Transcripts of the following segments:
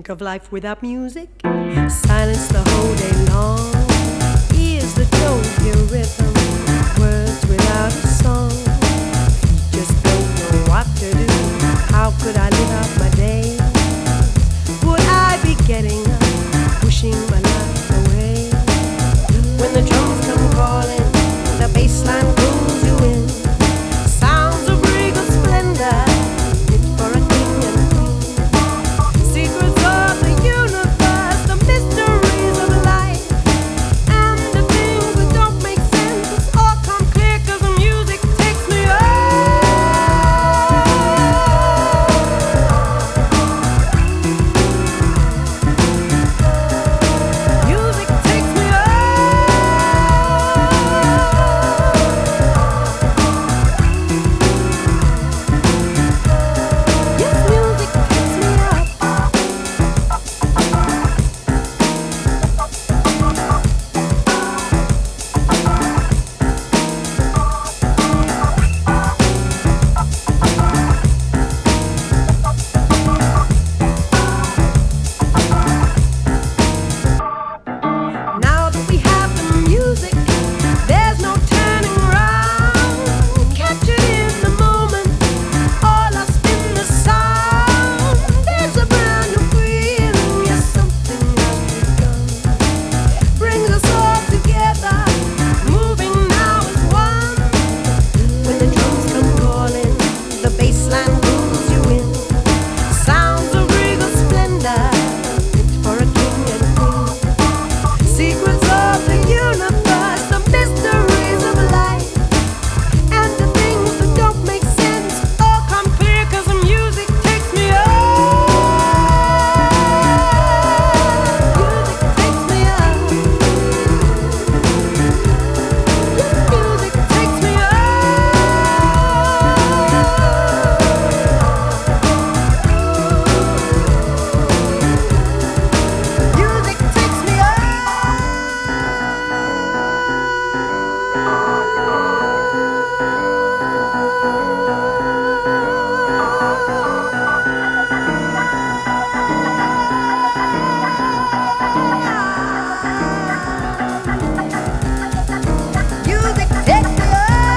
think of life without music? Silence the whole day long. Ears that don't hear rhythm, words without a song. Just don't know what to do. How could I live out my days? Would I be getting up, pushing my life away? When the drums come calling, the bass line pulls you in. Sounds of regal splendor, fit for a king and queen. Secrets of the universe, the mysteries of life, and the things that don't make sense all come clear 'cause the music takes me Music takes me Yes, music takes me up. Now that we have the music, there's no turning around. Captured in the moment, all lost in the sound. There's a brand new feeling, yes, something has begun. Brings us all together, moving now as one. When the drums come calling, the bass line pulls you in. Sounds of regal splendor, fit for a king and queen. Secrets of the universe, the mysteries of life, and the things that don't make sense all come clear 'cause the music takes me up. Music takes me up. Yes, music takes me up. Music takes me up. Music takes me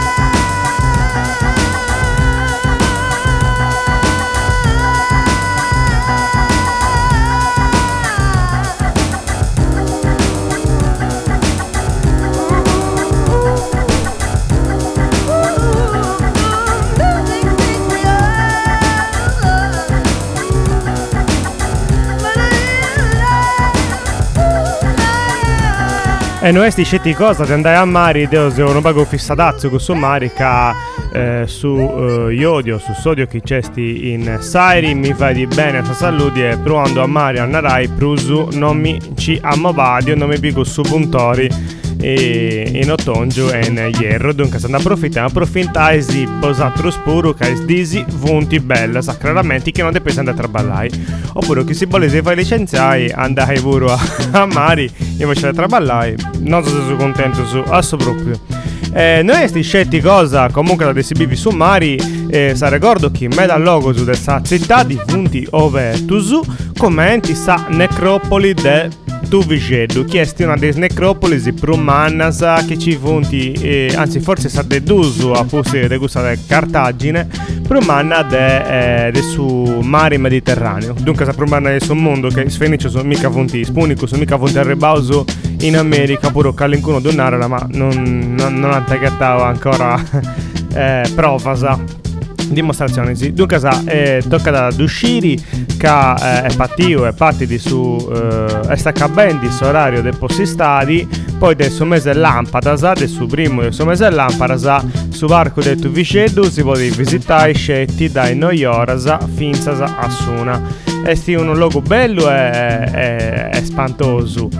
E noi sti scetti cosa di andare a Mari, Dio se non pago fissadazzo con su Mari che su iodio, su sodio che c'è sti in Sairi, mi fai di bene a salute e provando a Mari a Narai, prusu non mi ci ammovadio, non mi pico su puntori e in ottongio e in hierro, dunque se ne approfittai di posatro spuro che è disi vunti bella, sacramente che non te pensi andare a traballare, oppure chi si vuole se fai licenziare andare pure a Mari e faccio traballare, non so se sono contento su asso proprio. Noi sti scetti cosa comunque da DCB su Mari, sa ricordo che me dal logo su dessa città di punti ove tu su commenti sa necropoli de tu Vigeddu, chiesti una delle necropoli prumannasa che ci punti, anzi forse sa de dusu a pusi de gusta de Cartagine, prumanna de su mare Mediterraneo, dunque sa prumanna de su mondo che sfenicio sono mica punti spunico, sono mica punti al rebauso in America, pure calincuno donare, ma non ha tagattato ancora profasa dimostrazioni, sì. Dunque tocca da uscire che è patio e patiti su stacca ben di orario del posti stadi, poi del suo mese lampada del suo primo del suo mese lampada su varco del tu Vigeddu si può visitare scetti dai noiorasa finza a Suna. Esti un luogo bello e spantoso,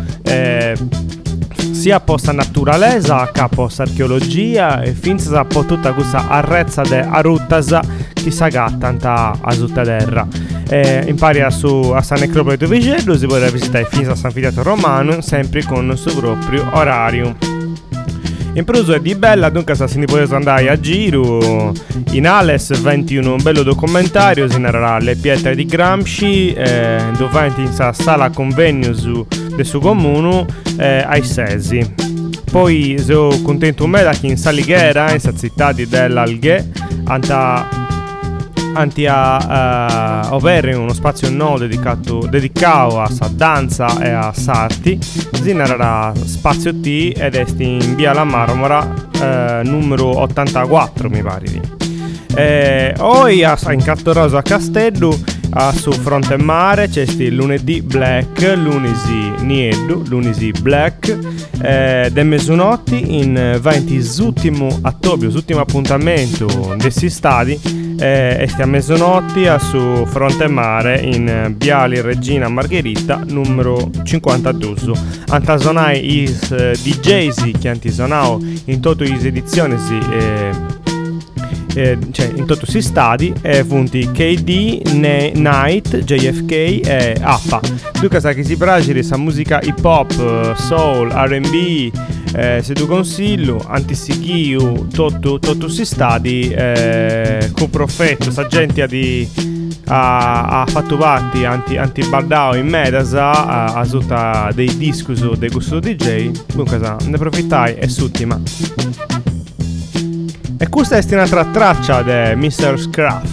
sia posta naturalezza che posta archeologia e finza po' tutta questa arrezza de aruttasa che sa gattanta a tutta terra. Impari a San Necropoli di Vigeddu, si può visitare finza a San Fidiato Romano sempre con il suo proprio orario. In proso è di bella, dunque se ne potete andare a giro. In Ales 21 un bello documentario, si narrerà le pietre di Gramsci, dove in sala convegno del suo comune ai Sesi. Poi sono contento me da chi in Salighera, in città dell'Alghe, anti a avere uno spazio nuovo dedicato a danza e a sarti. Si narrerà spazio T ed è in via La Marmora numero 84 mi pare. Poi in Cattoroso a Castello su fronte mare c'è lunedì black, lunedì nieddu, lunedì black de mezzanotti in 20 ultimo appuntamento desti stadi a mezzanotti su fronte mare in Viale Regina Margherita numero 52. Antasonai is DJs che antisonao in tutte le edizioni cioè in tutti si stadi punti KD, Night, JFK e APA. Dunque sa che si piace questa musica hip hop, soul, R&B, se tu consiglio antisighiu tutto si stadi con profetto sa gente ha fatto parte anti-bardao in medasa a tutta dei discuso dei gusto DJ. Dunque sa ne approfittai e s'ultima. E questa è un'altra traccia di Mr. Scruff.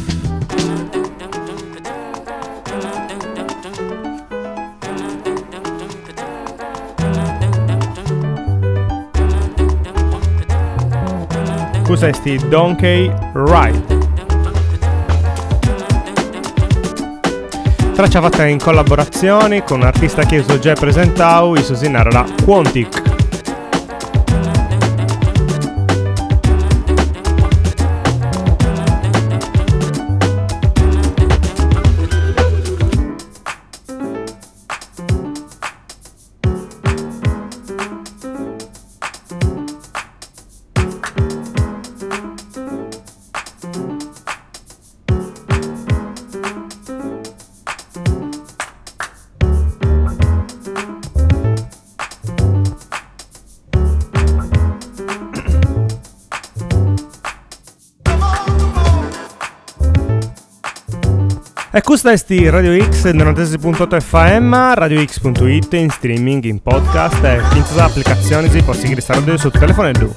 Questa è Donkey Ride. Traccia fatta in collaborazione con un artista che ho già presentato, si narra Quantic. E questa è Radio X 96.8 FM, radiox.it in streaming, in podcast e in tutte le applicazioni si può seguire questa radio sul telefono e giù.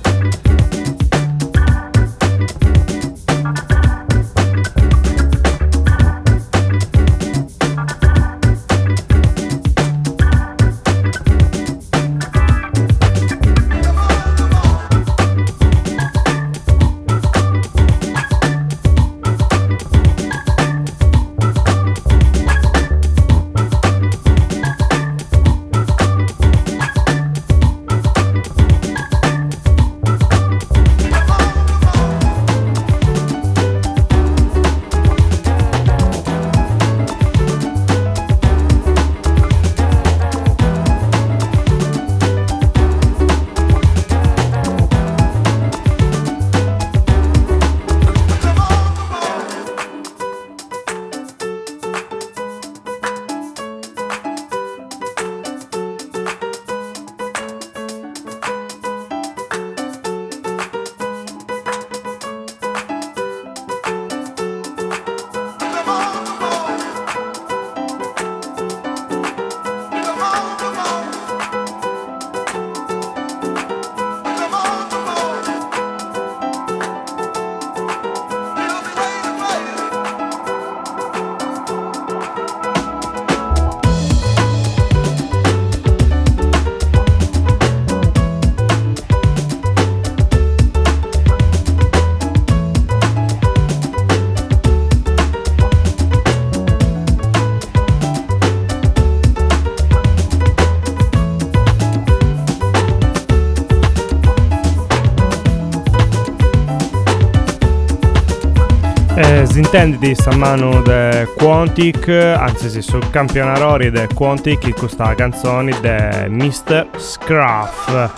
Si intende di sta mano de Quantic, anzi sì, sul campionarori de Quantic in questa canzone de Mr. Scruff.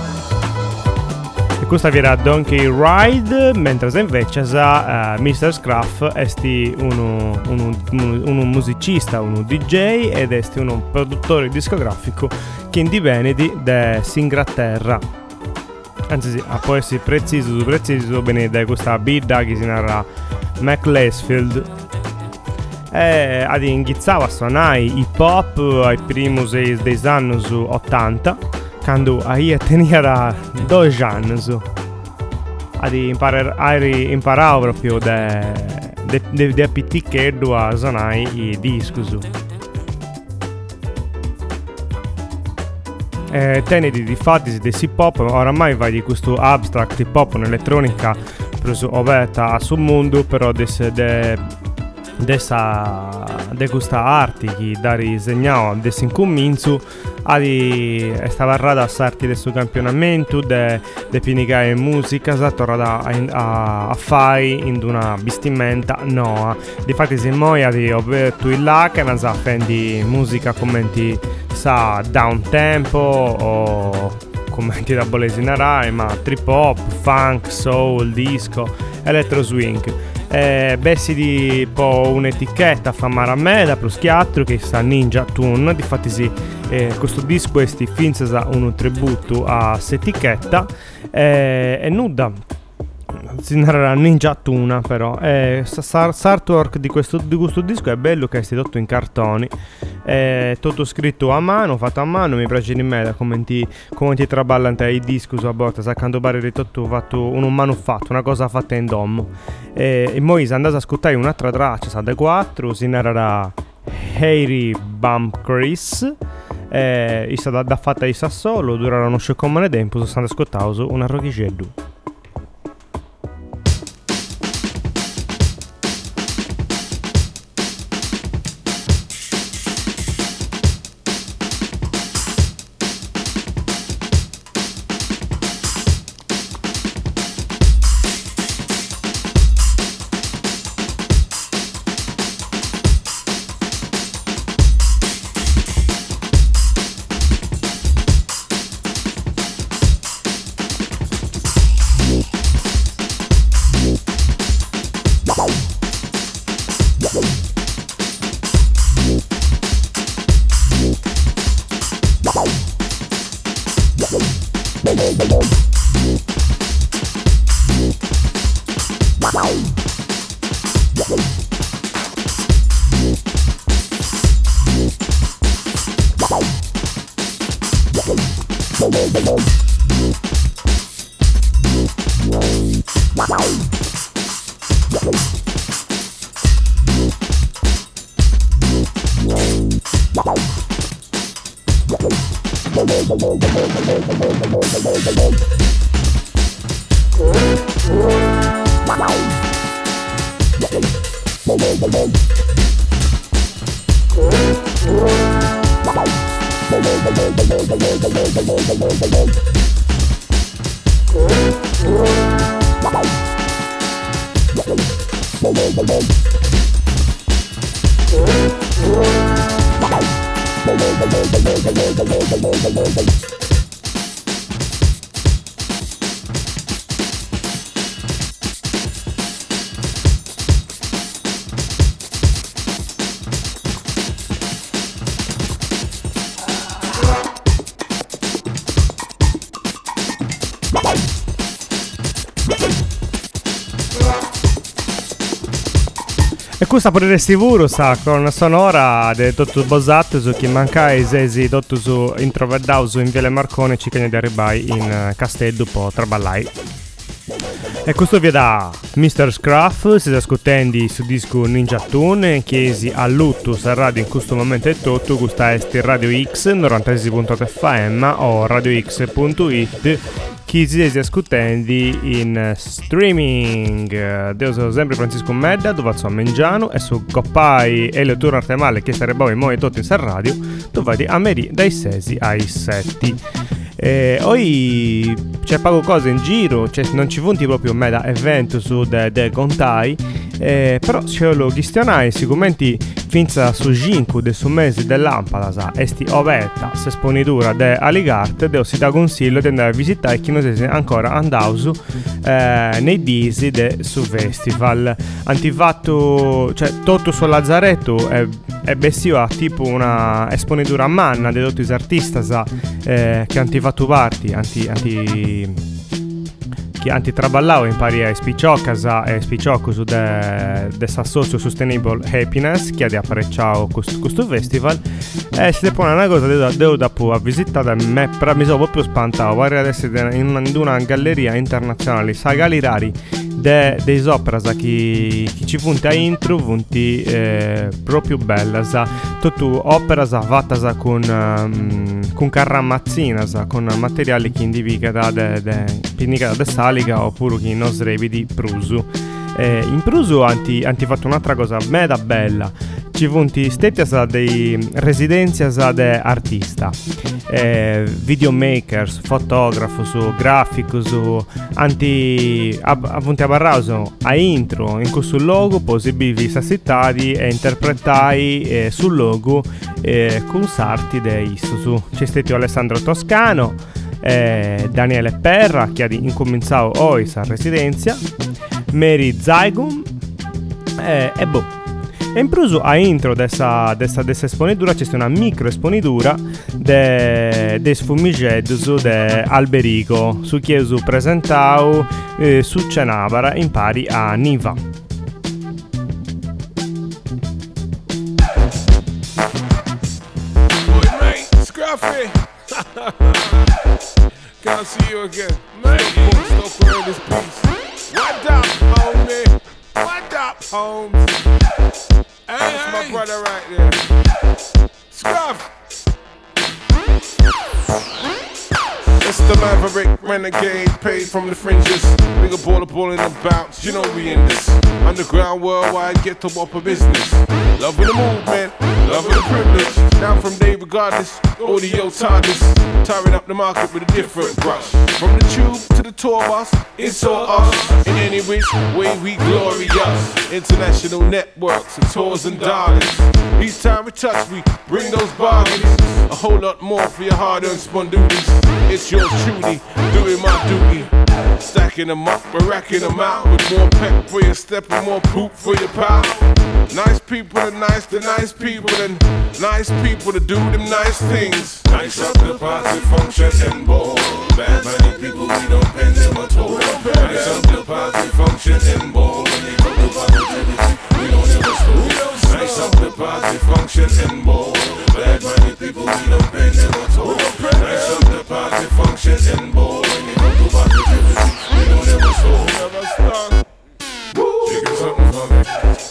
E questa viene Donkey Ride, mentre invece Mr. Scruff è uno musicista, uno DJ ed è uno produttore discografico che indiviene da Inghilterra. anzi sì, a può essere preciso bene da questa bidda che si narra Mac Lesfield ad inghizzava a suonare hip hop ai primi dei anni 80 quando io tenia 12 anni ad imparare proprio da pitticcheddo a suonare i dischi. Tenedi di fatti di hip hop oramai va di questo abstract hip hop un'elettronica preso oberta sul mondo, però di questa arte che da disegnare adesso incomincio stava rada a sarti del suo campionamento de pinicare musica tornata a fare in una vestimenta no difatti se moia di oberto il là che non sa fendi musica commenti sa down tempo o commenti da bolesinare ma trip hop, funk, soul, disco, electro swing. Bessi di po' un'etichetta famare a me da plus chiattro che sta Ninja Tune, difatti sì, questo disco questi finza un tributo a s'etichetta e nuda si narrerà Ninja Tuna però l'artwork di questo disco è bello che è stato in cartoni, tutto scritto a mano, fatto a mano, mi piace di me da come ti traballante i dischi a volte saccando barri tutto fatto un manufatto, una cosa fatta in domo e poi se andate ad ascoltare un'altra traccia sa da 4 si narrerà Harry Bump Chris è stata da fatta di Sassolo durerà uno scioccommone tempo sono stato ascoltato una rocchiceddu. E questa potresti pure sa con una sonora di tutto bosato su chi manca e sesi tutto su introvedau su in Viale Marcone ci cagna di arribai in Castello po' traballai. E questo vi da Mr. Scruff, siete ascoltando su disco Ninja Tune, chiesi a lutto su radio in questo momento è tutto, questa è Radio X 96.8 FM o radiox.it, chi si siete ascoltando in streaming. Io sono sempre Francisco Medda, dove sto a Mengiano e su Coppai e le turno arte male che sarebbe poi moi tutto in radio, dove a Meri dai 6 ai 7. Oggi c'è poco cose in giro, cioè non ci funti proprio meda evento su de contai, però c'è lo gestionare sicuramente finza su 5 del su mese dell'Ampada esti ovetta se sponitura de Aligarte deo si dà consiglio di andare a visitare chi non si ancora andausu nei disi de su festival antifatto, cioè tutto sul Lazzaretto è bessio tipo una esponitura a manna di tutti gli artisti che hanno fatto parti che antitraballavo impari a spicciocasa e spicciocco su de Socio Sustainable Happiness che ha di apparecciato questo festival e se pone una cosa devo da a visitare me mi sono proprio spantato pare adesso in una galleria internazionale sa gallerari dei operas che ci funti a intro funti proprio bella tutto opera fatta con carrammazzina con materiali che indica de salica oppure che non srevi di prusu in prusu anti fatto un'altra cosa meda bella ci funti stetias dei residenzias de artista videomakers fotografos graficos anti appunti a barrauso a intro in questo logo possibili sassitari e interpretai sul logo con sarti de Issusu c'è stato Alessandro Toscano Daniele Perra che ha incominciato ois a residenza Mary Zaigum e boh e in plus a intro dessa esponidura c'è una micro esponidura de sfumigedus de Alberico su chiesu presentau su Cenabara in pari a Niva. Can't see you again. Man, stop wearing this piece. What up, homie? What up, Holmes? Hey, that's my brother right there. Scruff. It's the Maverick Renegade, paid from the fringes. Bigger ball in the bounce, you know we in this. Underground worldwide, get to up a business. Loving the movement, loving the privilege. Down from day regardless, audio TARDIS. Tiring up the market with a different brush. From the tube to the tour bus, it's all us. In any which way we glorious. International networks of tours and darlings. Each time we touch, we bring those bargains. A whole lot more for your hard-earned spondoodies. It's yours truly, doing my duty. Stacking them up, we're racking them out. With more pep for your step and more poop for your pal. Nice people are nice to nice people, and nice people to do them nice things. Nice up the party, function and ball. Bad money people, we don't pay them at all. Nice up the party, function and ball. When they come to positivity, we don't ever stop. Nice up the party, function and ball. Bad money people, we don't pay them at all. Nice up the party, function and ball. When they come to positivity, we don't ever stop. Chicken something for me.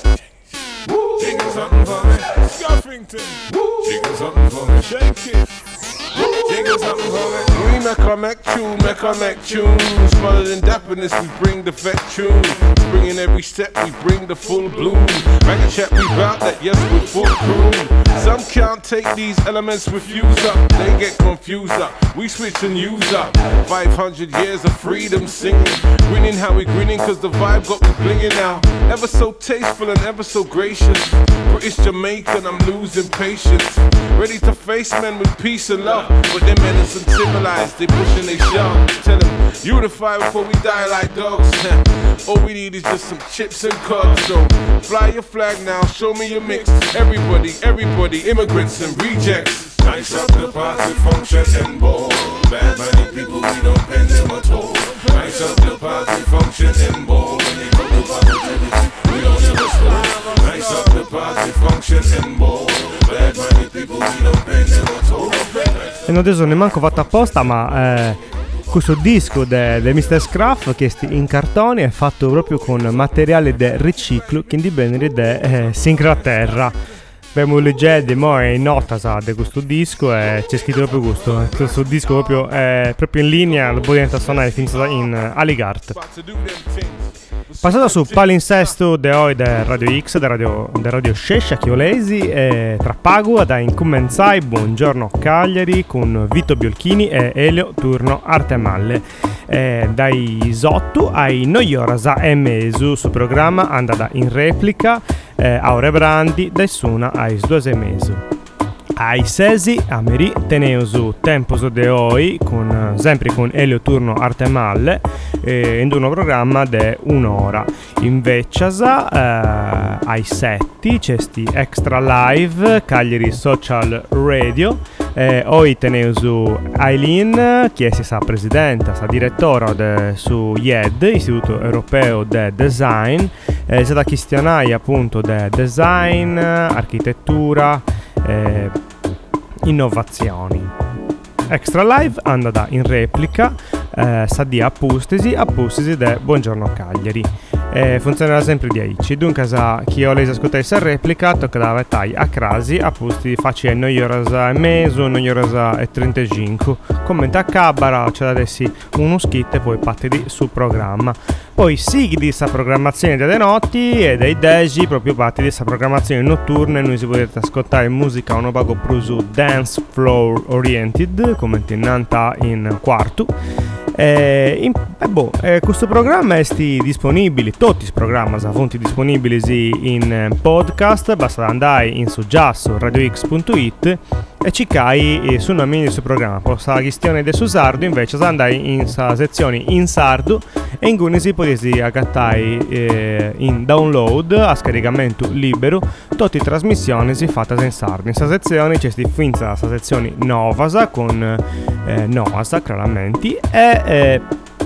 Chicken something for me. Scuffington. Chicken something for me. Shake it. Chicken something for me. We make our neck tune. Smarter than dapperness, we bring the vet tune. Springing every step, we bring the full bloom. Back and chat, we bout that, yes, we're full crew. Some can't take these elements, refuse up. They get confused up. We switch and use up. 500 years of freedom singing. Grinning how we grinning, cause the vibe got me blinging now. Ever so tasteful and ever so gracious. British Jamaican, I'm losing patience. Ready to face men with peace and love. But them men is uncivilized, they pushing they shove. Tell them, unify before we die like dogs. All we need is just some chips and cuds. So fly your flag now, show me your mix. Everybody, immigrants and rejects. Nice up the party, function and ball. Bad money people, we don't pay them at all. Nice up the party, function and ball. When they come to positivity, we don't ever stop. Nice up the party, function and ball. Bad money people, we don't pay them at all. E non adesso ne manco fatto apposta, ma questo disco de Mr. Scruff che in cartone è fatto proprio con materiale de riciclo che dipende da Sinclaterra. Abbiamo leggendo mo è in nota di questo disco e c'è scritto proprio questo disco proprio in linea lo potete suonare finito in Aligart. Passato su palinsesto de oi de Radio X, de Radio Sciescia Chiolesi e tra Padua da incomenzai Buongiorno Cagliari con Vito Biolchini e Elio Turno Artemalle. Dai Isotto ai Noiorasa e Mesu su programma andata in replica Aure Brandi dai Suna ai 2 mesi. Ai Sesi a Meri Teneusu Temposo de Oi sempre con Elio Turno Artemalle in uno programma de un'ora. Invece ai setti, c'è sti Extra Live, Cagliari Social Radio, oggi teneusu Aileen, che si sa presidenta, sa direttore su IED, Istituto Europeo de Design, è stata questionaria appunto de design, architettura, innovazioni. Extra Live andata in replica, sa di appustisi de Buongiorno Cagliari. Funzionerà sempre di aici. Dunque, chi ho lei ascoltare questa replica, tocca da vetai a crasi, appusti facile 9 ore e mezzo, 9 ore e 35. Commenta a cabara, c'è da adesso uno skit e poi partiti sul programma. Poi sigli di questa programmazione delle notti e dei degi, proprio parte di questa programmazione notturna, noi si potete ascoltare musica un poco più su dance floor oriented, come tenanta in quarto. Questo programma è disponibile, tutti i programmi sono disponibili in podcast, basta andare in suggiasso radiox.it e cercare su una mini su programma. Per la questione del sardo invece andare in sezione in sardo e in cui si potete aggattare in download a scaricamento libero tutte le trasmissioni si fatte in sardo. In questa sezione c'è finza la sezione Novasa con Novasa chiaramente e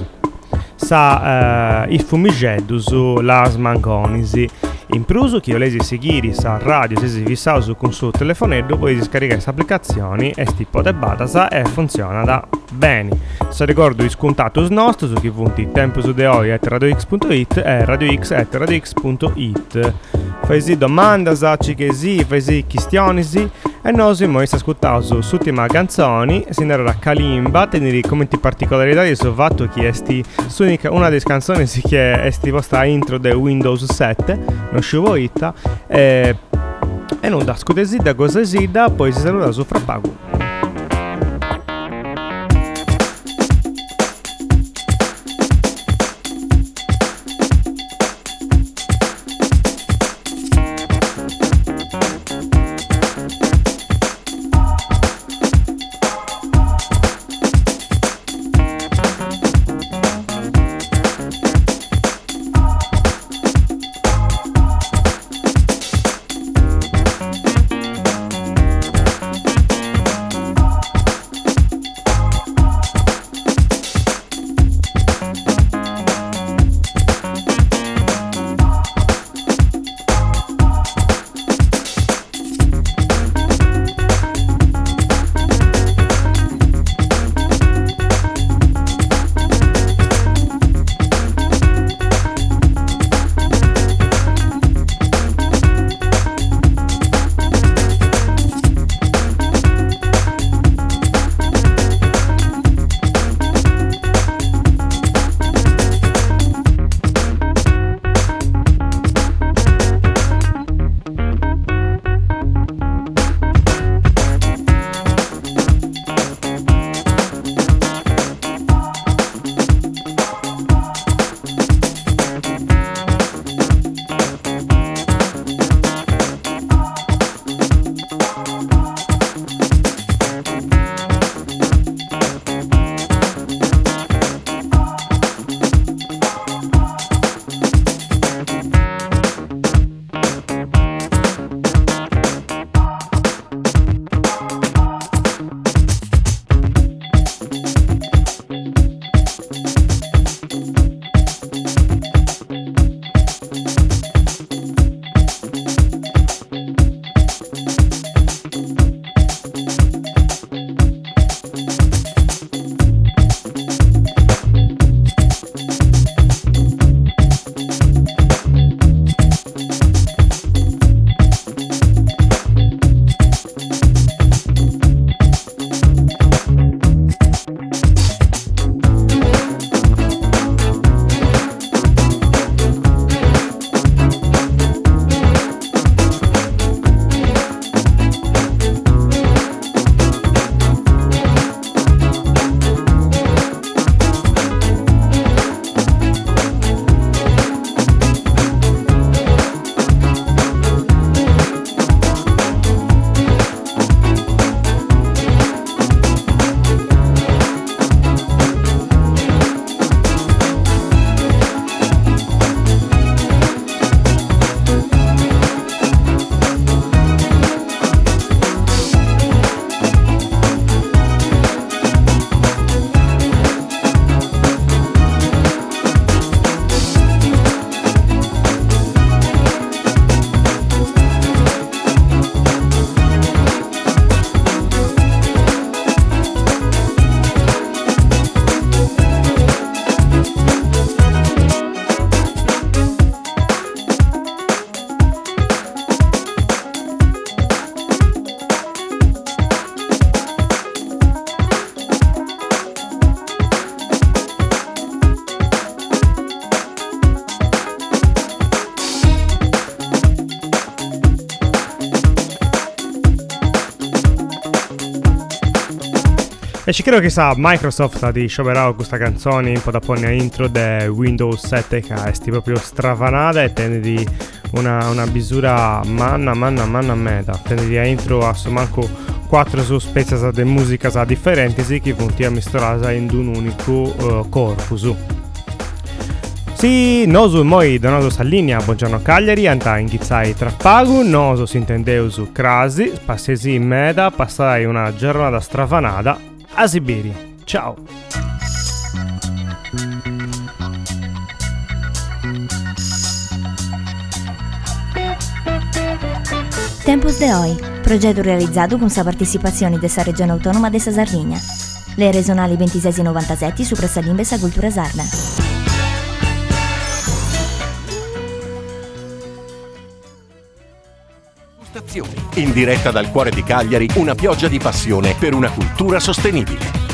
i fumigeddu su las mangonisi. In pruso chi volete seguire sa radio se si fissa su con suo telefonetto potete scaricare queste applicazioni e tipo de batasa e funziona da bene. Se ricordo i scontatus nostri su chi punti tempo su radiox.it e radiox.it. Fai domanda, sacci che sì, fai questioni sì. E noi siamo ascoltando l'ultima canzone, si narra Kalimba, tenere commenti particolarità di suo fatto che è una delle canzoni che è vostra intro del Windows 7, non scivoita, e non da scudesida, cosa esida, poi si saluta su Frappago. E ci credo che sa Microsoft di scioperare questa canzone un po' da pone a intro de Windows 7 che è proprio stravanata e tende di una bisura manna meta. Tende di a intro a manco 4 su spezie di musica differenti che punti a misturare in un unico corpus. Sì, nosu moi donato s'allinea, buongiorno Cagliari, anta inghizzai trappagu, nosu si intendeu su crasi, passesi in meda, passai una giornata stravanata a Siberia. Ciao! Tempus de Hoy, progetto realizzato con la partecipazione della Regione Autonoma de Sardegna. Le regionali 2697 su Pressalimbes Cultura Sarda. In diretta dal cuore di Cagliari, una pioggia di passione per una cultura sostenibile.